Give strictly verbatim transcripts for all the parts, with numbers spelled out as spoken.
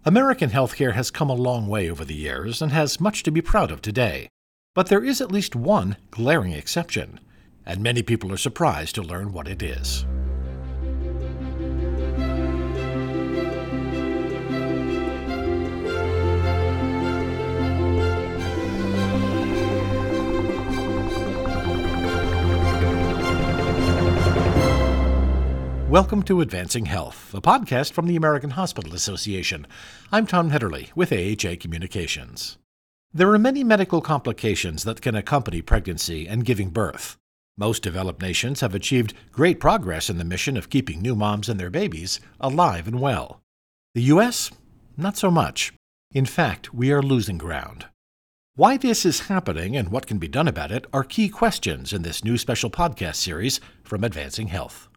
American healthcare has come a long way over the years and has much to be proud of today. But there is at least one glaring exception, and many people are surprised to learn what it is. Welcome to Advancing Health, a podcast from the American Hospital Association. I'm Tom Hetterly with A H A Communications. There are many medical complications that can accompany pregnancy and giving birth. Most developed nations have achieved great progress in the mission of keeping new moms and their babies alive and well. The U S? Not so much. In fact, we are losing ground. Why this is happening and what can be done about it are key questions in this new special podcast series from Advancing Health.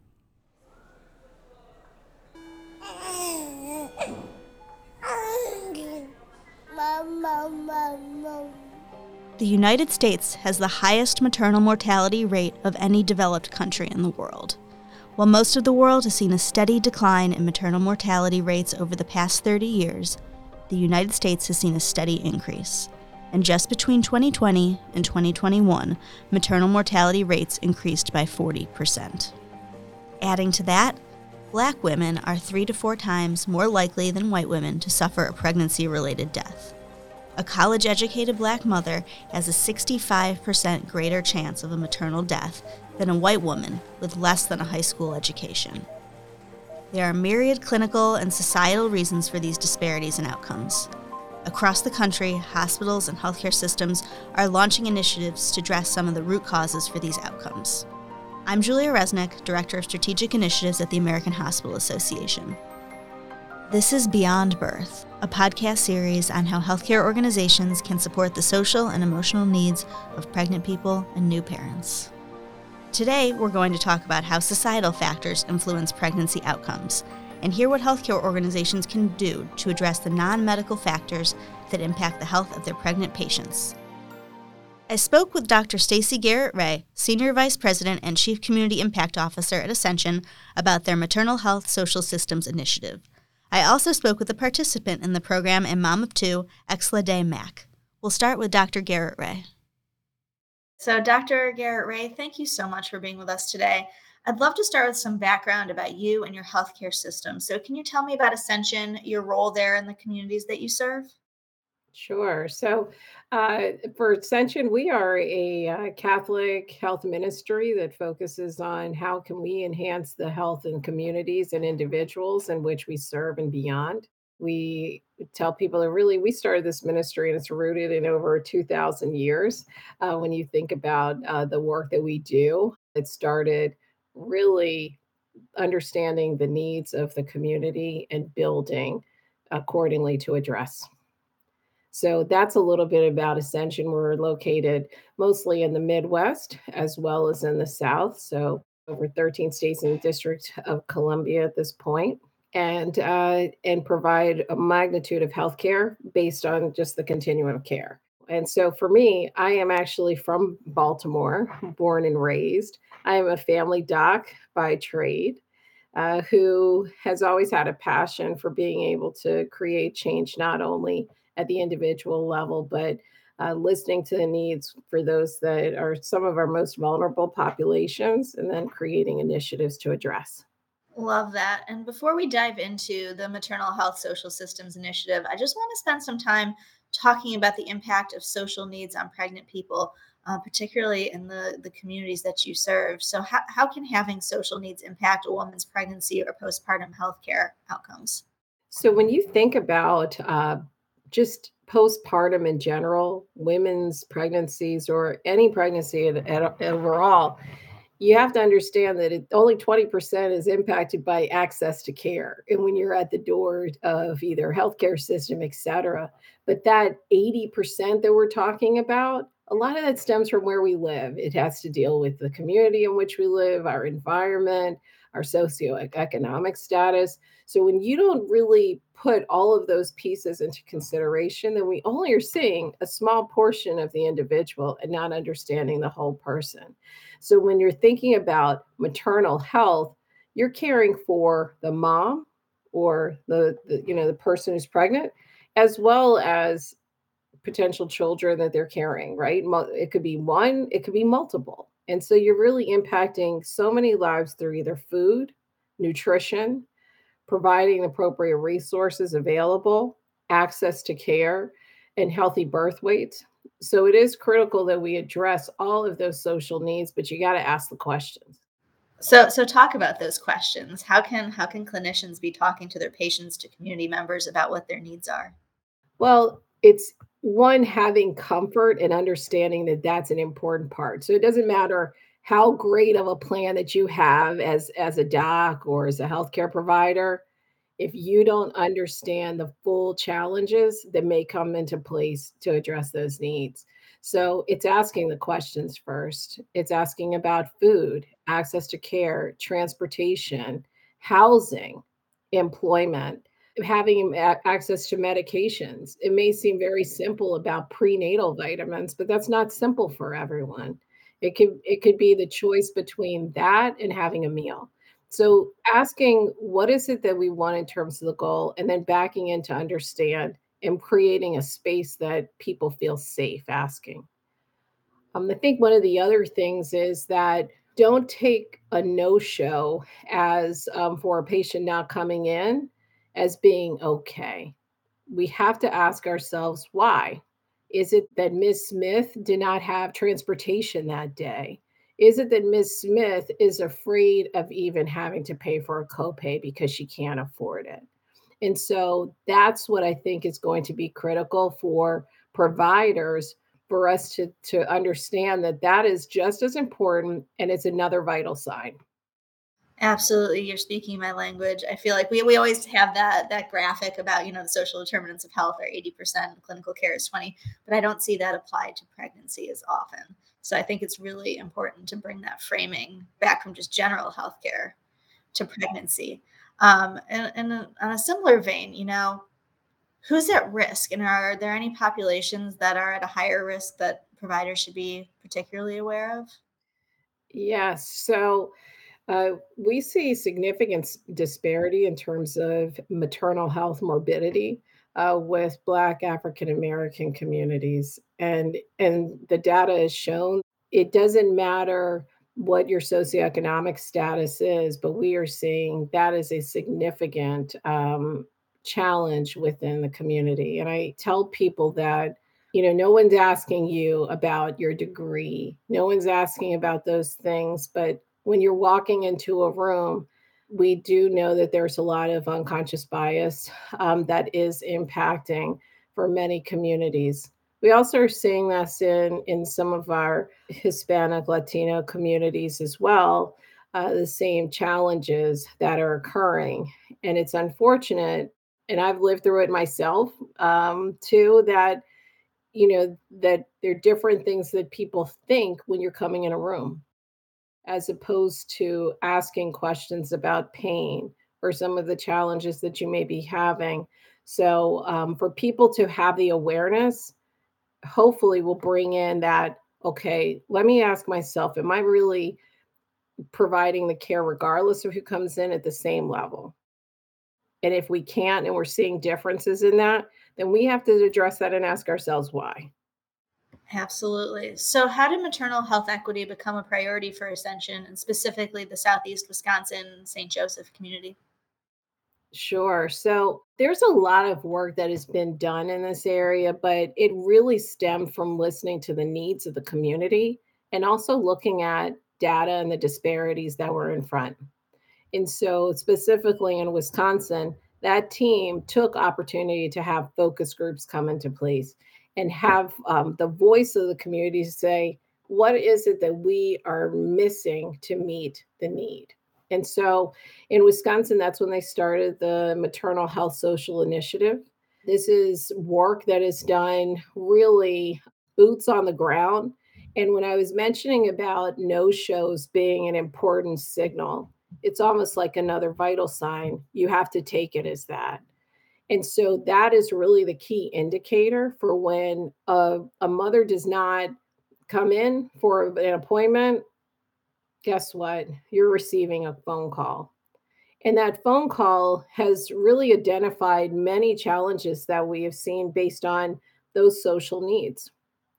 The United States has the highest maternal mortality rate of any developed country in the world. While most of the world has seen a steady decline in maternal mortality rates over the past thirty years, the United States has seen a steady increase. And just between twenty twenty and twenty twenty-one, maternal mortality rates increased by forty percent. Adding to that, Black women are three to four times more likely than white women to suffer a pregnancy-related death. A college-educated Black mother has a sixty-five percent greater chance of a maternal death than a white woman with less than a high school education. There are myriad clinical and societal reasons for these disparities in outcomes. Across the country, hospitals and healthcare systems are launching initiatives to address some of the root causes for these outcomes. I'm Julia Resnick, Director of Strategic Initiatives at the American Hospital Association. This is Beyond Birth, a podcast series on how healthcare organizations can support the social and emotional needs of pregnant people and new parents. Today, we're going to talk about how societal factors influence pregnancy outcomes and hear what healthcare organizations can do to address the non-medical factors that impact the health of their pregnant patients. I spoke with Doctor Stacey Garrett Ray, Senior Vice President and Chief Community Impact Officer at Ascension, about their Maternal Health Social Systems Initiative. I also spoke with a participant in the program and mom of two, Exla Day Mack. We'll start with Doctor Garrett Ray. So Doctor Garrett Ray, thank you so much for being with us today. I'd love to start with some background about you and your healthcare system. So can you tell me about Ascension, your role there in the communities that you serve? Sure. So uh, for Ascension, we are a uh, Catholic health ministry that focuses on how can we enhance the health in communities and individuals in which we serve and beyond. We tell people that really we started this ministry and it's rooted in over two thousand years. Uh, when you think about uh, the work that we do, it started really understanding the needs of the community and building accordingly to address. So that's a little bit about Ascension. We're located mostly in the Midwest as well as in the South. So over thirteen states in the District of Columbia at this point, and uh, and provide a magnitude of healthcare based on just the continuum of care. And so for me, I am actually from Baltimore, born and raised. I am a family doc by trade. Uh, who has always had a passion for being able to create change, not only at the individual level, but uh, listening to the needs for those that are some of our most vulnerable populations, and then creating initiatives to address. Love that. And before we dive into the Maternal Health Social Systems Initiative, I just want to spend some time talking about the impact of social needs on pregnant people, uh, particularly in the, the communities that you serve. So how, how can having social needs impact a woman's pregnancy or postpartum healthcare outcomes? So when you think about uh, just postpartum in general, women's pregnancies or any pregnancy at, at, overall, you have to understand that it, only twenty percent is impacted by access to care. And when you're at the door of either healthcare system, et cetera, but that eighty percent that we're talking about, a lot of that stems from where we live. It has to deal with the community in which we live, our environment, our socioeconomic status. So when you don't really put all of those pieces into consideration, then we only are seeing a small portion of the individual and not understanding the whole person. So when you're thinking about maternal health, you're caring for the mom or the, the you know the person who's pregnant, as well as potential children that they're carrying, right? Mul- It could be one, it could be multiple. And so you're really impacting so many lives through either food, nutrition, providing appropriate resources available, access to care, and healthy birth weights. So it is critical that we address all of those social needs, but you got to ask the questions. So, so talk about those questions. How can how can clinicians be talking to their patients, to community members about what their needs are? Well, it's one, having comfort and understanding that that's an important part. So it doesn't matter how great of a plan that you have as as a doc or as a healthcare provider, if you don't understand the full challenges that may come into place to address those needs. So it's asking the questions first. It's asking about food, access to care, transportation, housing, employment, having a- access to medications. It may seem very simple about prenatal vitamins, but that's not simple for everyone. It could it could be the choice between that and having a meal. So asking what is it that we want in terms of the goal, and then backing in to understand and creating a space that people feel safe asking. Um, I think one of the other things is that don't take a no-show as um, for a patient not coming in as being okay. We have to ask ourselves why. Is it that Miss Smith did not have transportation that day? Is it that Miss Smith is afraid of even having to pay for a copay because she can't afford it? And so that's what I think is going to be critical for providers, for us to to understand that that is just as important, and it's another vital sign. Absolutely, you're speaking my language. I feel like we, we always have that that graphic about, you know, the social determinants of health are eighty percent and clinical care is twenty, but I don't see that applied to pregnancy as often. So I think it's really important to bring that framing back from just general healthcare to pregnancy. Um, and, and on a similar vein, you know, who's at risk, and are there any populations that are at a higher risk that providers should be particularly aware of? Yes. So uh, we see significant s- disparity in terms of maternal health morbidity uh, with Black African American communities, and and the data has shown it doesn't matter what your socioeconomic status is, but we are seeing that is a significant um, challenge within the community. And I tell people that, you know, no one's asking you about your degree, no one's asking about those things, but when you're walking into a room, we do know that there's a lot of unconscious bias um, that is impacting for many communities. We also are seeing this in in some of our Hispanic Latino communities as well, uh, the same challenges that are occurring, and it's unfortunate. And I've lived through it myself um, too. That you know that there are different things that people think when you're coming in a room, as opposed to asking questions about pain or some of the challenges that you may be having. So, um, for people to have the awareness, hopefully, will bring in that, okay, let me ask myself, am I really providing the care regardless of who comes in at the same level? And if we can't and we're seeing differences in that, then we have to address that and ask ourselves why. Absolutely. So, how did maternal health equity become a priority for Ascension and specifically the Southeast Wisconsin Saint Joseph community? Sure. So there's a lot of work that has been done in this area, but it really stemmed from listening to the needs of the community and also looking at data and the disparities that were in front. And so, specifically in Wisconsin, that team took opportunity to have focus groups come into place and have um, the voice of the community say, what is it that we are missing to meet the need? And so in Wisconsin, that's when they started the Maternal Health Social Initiative. This is work that is done really boots on the ground. And when I was mentioning about no shows being an important signal, it's almost like another vital sign. You have to take it as that. And so that is really the key indicator for when a, a mother does not come in for an appointment. Guess what? You're receiving a phone call. And that phone call has really identified many challenges that we have seen based on those social needs.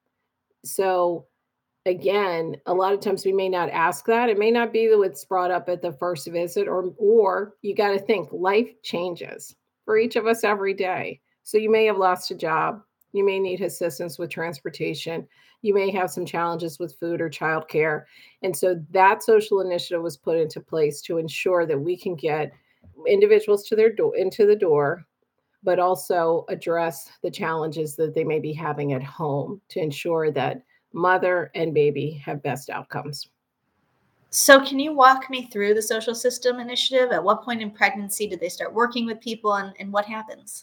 So, again, a lot of times we may not ask that. It may not be that what's brought up at the first visit, or or you got to think life changes for each of us every day. So you may have lost a job, you may need assistance with transportation, you may have some challenges with food or childcare. And so that social initiative was put into place to ensure that we can get individuals to their door into the door, but also address the challenges that they may be having at home to ensure that mother and baby have best outcomes. So, can you walk me through the social system initiative? At what point in pregnancy did they start working with people, and, and what happens?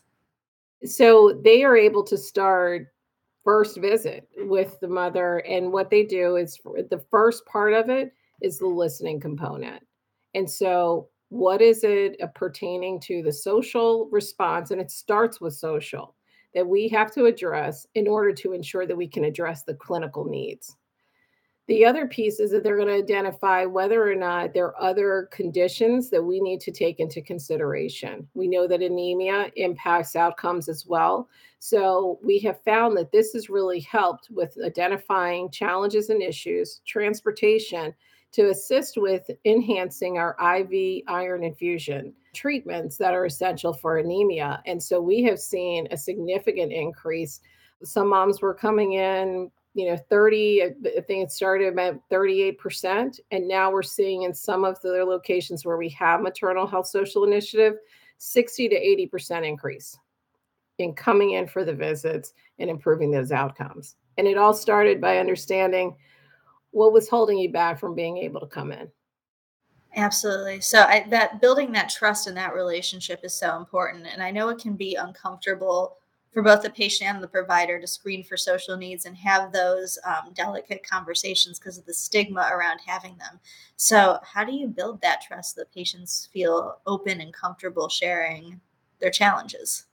So they are able to start first visit with the mother, and what they do is for the first part of it is the listening component. And so what is it uh, pertaining to the social response, and it starts with social, that we have to address in order to ensure that we can address the clinical needs. The other piece is that they're going to identify whether or not there are other conditions that we need to take into consideration. We know that anemia impacts outcomes as well. So we have found that this has really helped with identifying challenges and issues, transportation, to assist with enhancing our I V iron infusion treatments that are essential for anemia. And so we have seen a significant increase. Some moms were coming in, you know, thirty, I I think it started about thirty-eight percent. And now we're seeing in some of the locations where we have maternal health social initiative, sixty to eighty percent increase in coming in for the visits and improving those outcomes. And it all started by understanding what was holding you back from being able to come in. Absolutely. So I, that building that trust and that relationship is so important. And I know it can be uncomfortable for both the patient and the provider to screen for social needs and have those um, delicate conversations because of the stigma around having them. So how do you build that trust so that patients feel open and comfortable sharing their challenges?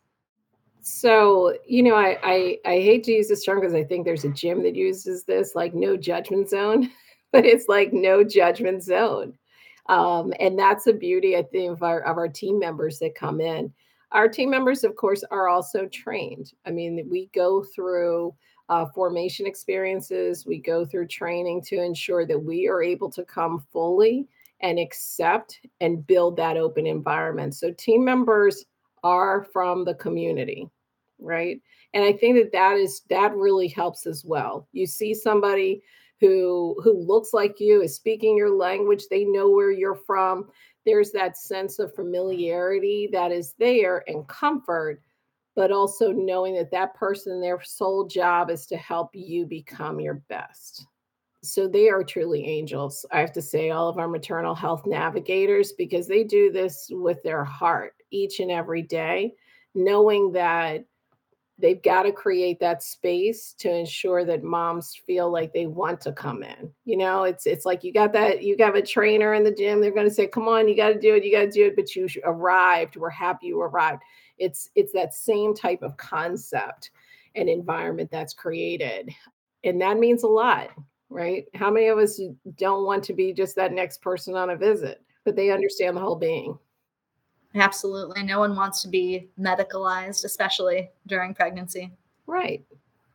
So, you know, I I I hate to use this term because I think there's a gym that uses this, like, no judgment zone, but it's like no judgment zone. Um, and that's the beauty, I think, of our of our team members that come in. Our team members, of course, are also trained. I mean, we go through uh, formation experiences, we go through training to ensure that we are able to come fully and accept and build that open environment. So team members are from the community, right? And I think that that is that really helps as well. You see somebody who who looks like you, is speaking your language, they know where you're from. There's that sense of familiarity that is there and comfort, but also knowing that that person, their sole job is to help you become your best. So they are truly angels. I have to say, all of our maternal health navigators, because they do this with their heart each and every day, knowing that they've got to create that space to ensure that moms feel like they want to come in. You know, it's it's like you got that you got a trainer in the gym. They're going to say, "Come on, you got to do it. You got to do it." But you arrived. We're happy you arrived. It's it's that same type of concept and environment that's created, and that means a lot, right? How many of us don't want to be just that next person on a visit, but they understand the whole being, Absolutely. No one wants to be medicalized, especially during pregnancy. right?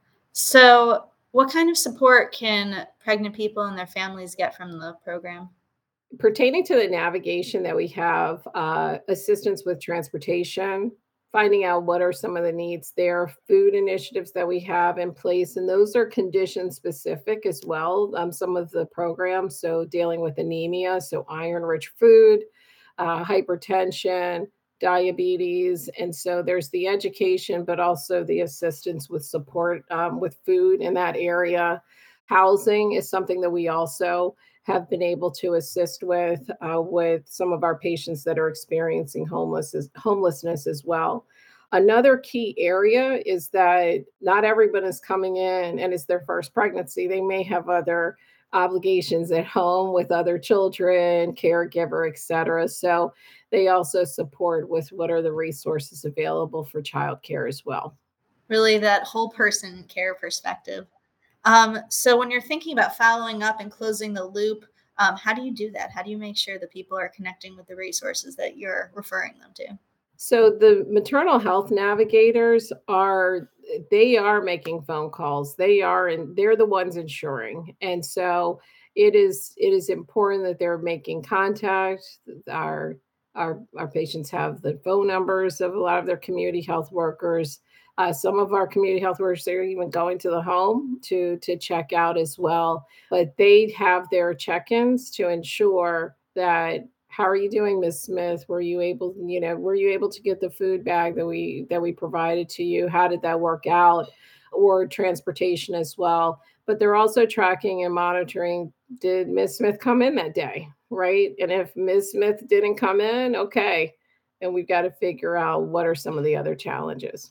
So, what kind of support can pregnant people and their families get from the program? Pertaining to the navigation that we have, uh, assistance with transportation, finding out what are some of the needs there, food initiatives that we have in place, and those are condition specific as well. Um, some of the programs, so dealing with anemia, so iron rich food, uh, hypertension, diabetes. And so there's the education, but also the assistance with support um, with food in that area. Housing is something that we also have been able to assist with uh, with some of our patients that are experiencing homeless homelessness as well. Another key area is that not everyone is coming in and it's their first pregnancy. They may have other obligations at home with other children, caregiver, et cetera. So they also support with what are the resources available for childcare as well. Really, that whole person care perspective. Um, so, when you're thinking about following up and closing the loop, Um, how do you do that? How do you make sure that people are connecting with the resources that you're referring them to? So the maternal health navigators are they are making phone calls. They are and they're the ones insuring. And so it is it is important that they're making contact. Our our our patients have the phone numbers of a lot of their community health workers. Uh, some of our community health workers are even going to the home to to check out as well. But they have their check-ins to ensure that how are you doing, Miss Smith? Were you able, you know, were you able to get the food bag that we that we provided to you? How did that work out? Or transportation as well. But they're also tracking and monitoring, did Miss Smith come in that day? Right. And if Miss Smith didn't come in, okay. And we've got to figure out what are some of the other challenges.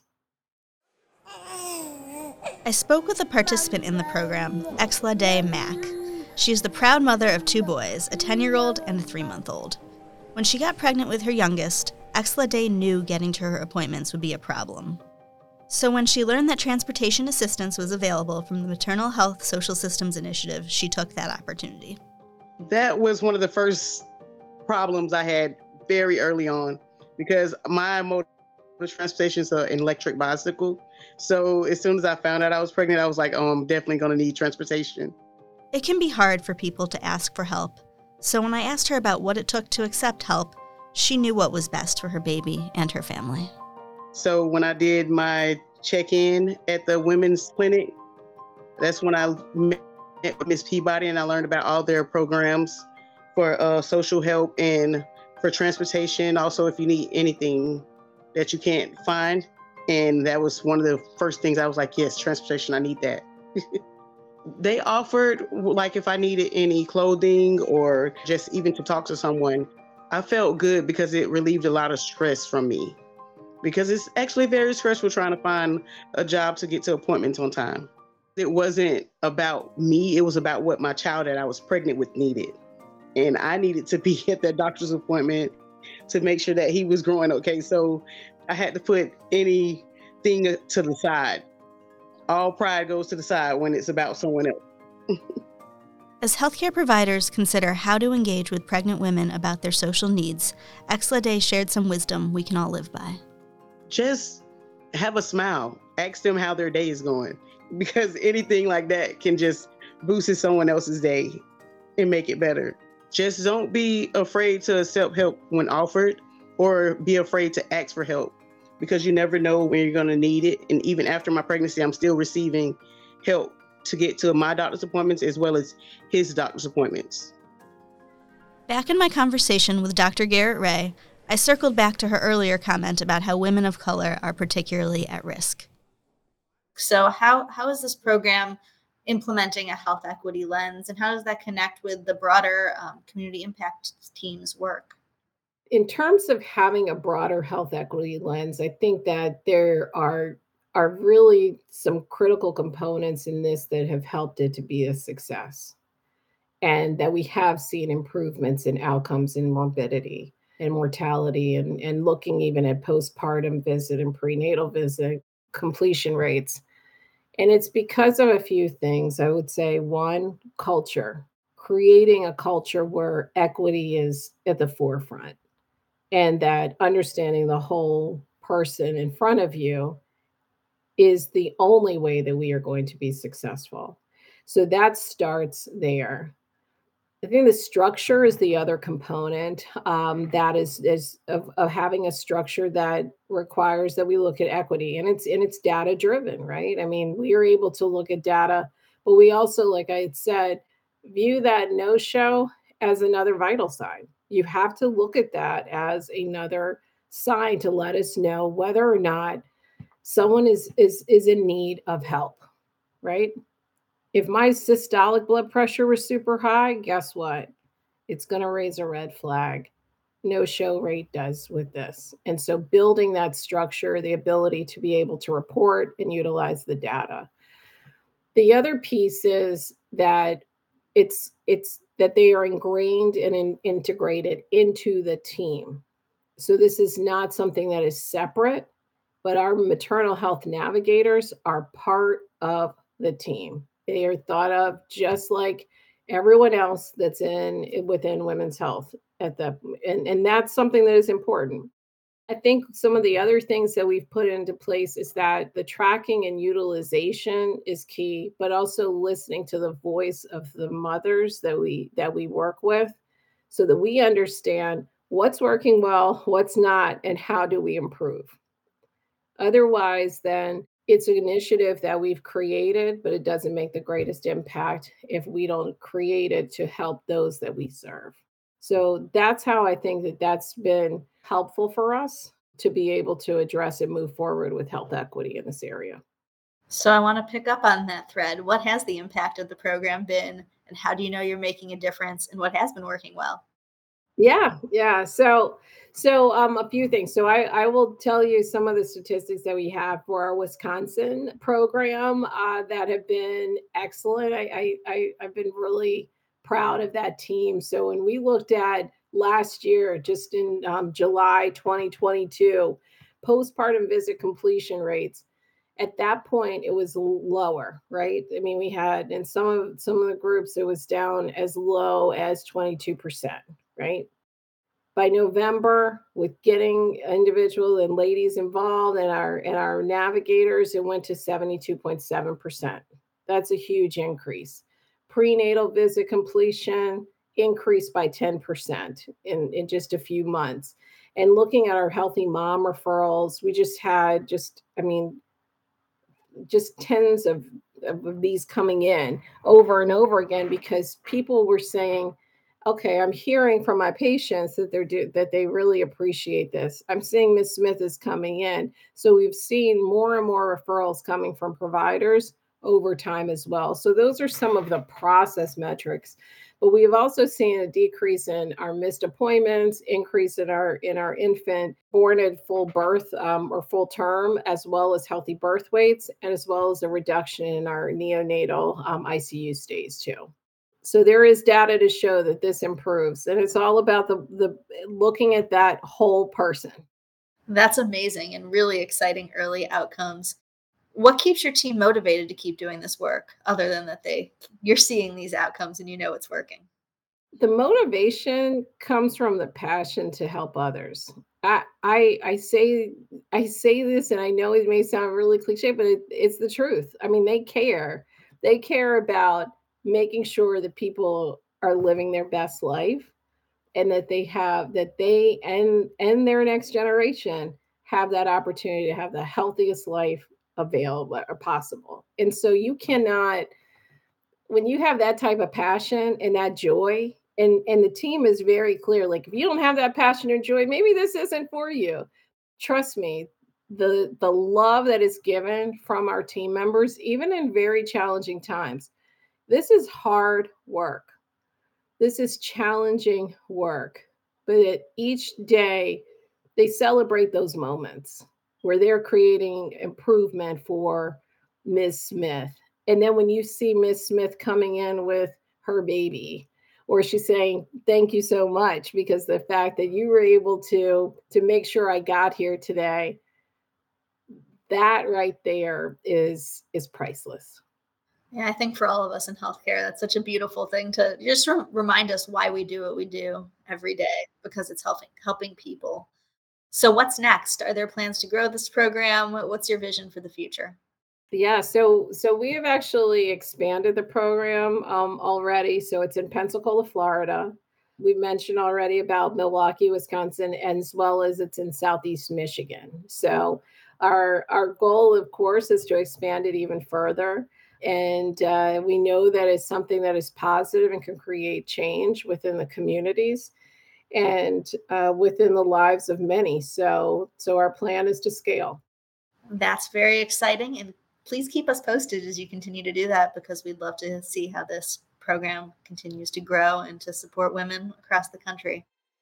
I spoke with a participant in the program, Exlade Mack. She is the proud mother of two boys, a ten-year-old and a three-month-old. When she got pregnant with her youngest, Exlade knew getting to her appointments would be a problem. So when she learned that transportation assistance was available from the Maternal Health Social Systems Initiative, she took that opportunity. That was one of the first problems I had very early on because my mode of transportation is an electric bicycle. So as soon as I found out I was pregnant, I was like, oh, I'm definitely going to need transportation. It can be hard for people to ask for help. So when I asked her about what it took to accept help, she knew what was best for her baby and her family. So when I did my check-in at the women's clinic, that's when I met with Miz Peabody and I learned about all their programs for uh, social help and for transportation. Also, if you need anything that you can't find. And that was one of the first things I was like, yes, transportation, I need that. They offered, like if I needed any clothing or just even to talk to someone, I felt good because it relieved a lot of stress from me. Because it's actually very stressful trying to find a job to get to appointments on time. It wasn't about me, it was about what my child that I was pregnant with needed. And I needed to be at that doctor's appointment to make sure that he was growing okay. So I had to put anything to the side. All pride goes to the side when it's about someone else. As healthcare providers consider how to engage with pregnant women about their social needs, Exlade shared some wisdom we can all live by. Just have a smile. Ask them how their day is going. Because anything like that can just boost someone else's day and make it better. Just don't be afraid to accept help when offered or be afraid to ask for help because you never know when you're going to need it. And even after my pregnancy, I'm still receiving help to get to my doctor's appointments as well as his doctor's appointments. Back in my conversation with Doctor Garrett Ray, I circled back to her earlier comment about how women of color are particularly at risk. So how how is this program implementing a health equity lens, and how does that connect with the broader um, community impact team's work? In terms of having a broader health equity lens, I think that there are are really some critical components in this that have helped it to be a success, and that we have seen improvements in outcomes in morbidity and mortality, and, and looking even at postpartum visit and prenatal visit completion rates. And it's because of a few things. I would say one, culture, creating a culture where equity is at the forefront and that understanding the whole person in front of you is the only way that we are going to be successful. So that starts there. I think the structure is the other component um, that is is of, of having a structure that requires that we look at equity, and it's and it's data driven, right? I mean, we are able to look at data, but we also, like I had said, view that no show as another vital sign. You have to look at that as another sign to let us know whether or not someone is is is in need of help, right? If my systolic blood pressure was super high, guess what? It's going to raise a red flag. No show rate does with this. And so building that structure, the ability to be able to report and utilize the data. The other piece is that it's it's that they are ingrained and in, integrated into the team. So this is not something that is separate, but our maternal health navigators are part of the team. They are thought of just like everyone else that's in within women's health at the and, and that's something that is important. I think some of the other things that we've put into place is that the tracking and utilization is key, but also listening to the voice of the mothers that we that we work with so that we understand what's working well, what's not, and how do we improve. Otherwise, then it's an initiative that we've created, but it doesn't make the greatest impact if we don't create it to help those that we serve. So that's how I think that that's been helpful for us to be able to address and move forward with health equity in this area. So I want to pick up on that thread. What has the impact of the program been, and how do you know you're making a difference, and what has been working well? Yeah, yeah. So, so um, a few things. So I, I will tell you some of the statistics that we have for our Wisconsin program uh, that have been excellent. I, I, I, I've been really proud of that team. So when we looked at last year, just in um, July twenty twenty-two, postpartum visit completion rates, at that point it was lower, right? I mean, we had in some of some of the groups it was down as low as twenty-two percent, right? By November, with getting individual and ladies involved and our and our navigators, it went to seventy-two point seven percent. That's a huge increase. Prenatal visit completion increased by ten percent in, in just a few months. And looking at our healthy mom referrals, we just had just, I mean, just tens of, of these coming in over and over again because people were saying, okay, I'm hearing from my patients that they're do, that they really appreciate this. I'm seeing Miz Smith is coming in. So we've seen more and more referrals coming from providers over time as well. So those are some of the process metrics. But we've also seen a decrease in our missed appointments, increase in our in our infant born at full birth um, or full term, as well as healthy birth weights, and as well as a reduction in our neonatal um, I C U stays too. So there is data to show that this improves, and it's all about the the looking at that whole person. That's amazing and really exciting early outcomes. What keeps your team motivated to keep doing this work, other than that they you're seeing these outcomes and you know it's working? The motivation comes from the passion to help others. I I, I say I say this, and I know it may sound really cliche, but it, it's the truth. I mean, they care. They care about making sure that people are living their best life, and that they have that they and and their next generation have that opportunity to have the healthiest life available or possible. And so you cannot, when you have that type of passion and that joy, and and the team is very clear, like if you don't have that passion or joy, maybe this isn't for you. Trust me, the the love that is given from our team members, even in very challenging times, this is hard work. This is challenging work. But at each day, they celebrate those moments where they're creating improvement for Miz Smith. And then when you see Miz Smith coming in with her baby, or she's saying, thank you so much, because the fact that you were able to, to make sure I got here today, that right there is, is priceless. Yeah, I think for all of us in healthcare, that's such a beautiful thing to just re- remind us why we do what we do every day, because it's helping helping people. So what's next? Are there plans to grow this program? What's your vision for the future? Yeah, so so we have actually expanded the program um, already. So it's in Pensacola, Florida. We mentioned already about Milwaukee, Wisconsin, as well as it's in Southeast Michigan. So our our goal, of course, is to expand it even further. And uh, we know that it's something that is positive and can create change within the communities and uh, within the lives of many. So, so our plan is to scale. That's very exciting. And please keep us posted as you continue to do that, because we'd love to see how this program continues to grow and to support women across the country.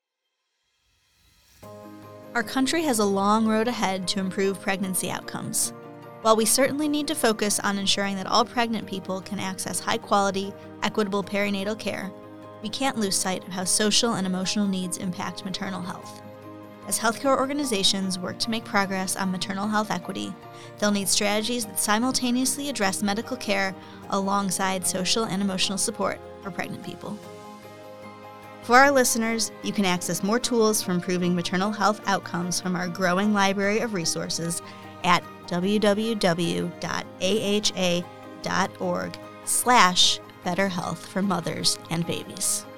Our country has a long road ahead to improve pregnancy outcomes. While we certainly need to focus on ensuring that all pregnant people can access high-quality, equitable perinatal care, we can't lose sight of how social and emotional needs impact maternal health. As healthcare organizations work to make progress on maternal health equity, they'll need strategies that simultaneously address medical care alongside social and emotional support for pregnant people. For our listeners, you can access more tools for improving maternal health outcomes from our growing library of resources at www.aha.org slash better health for mothers and babies.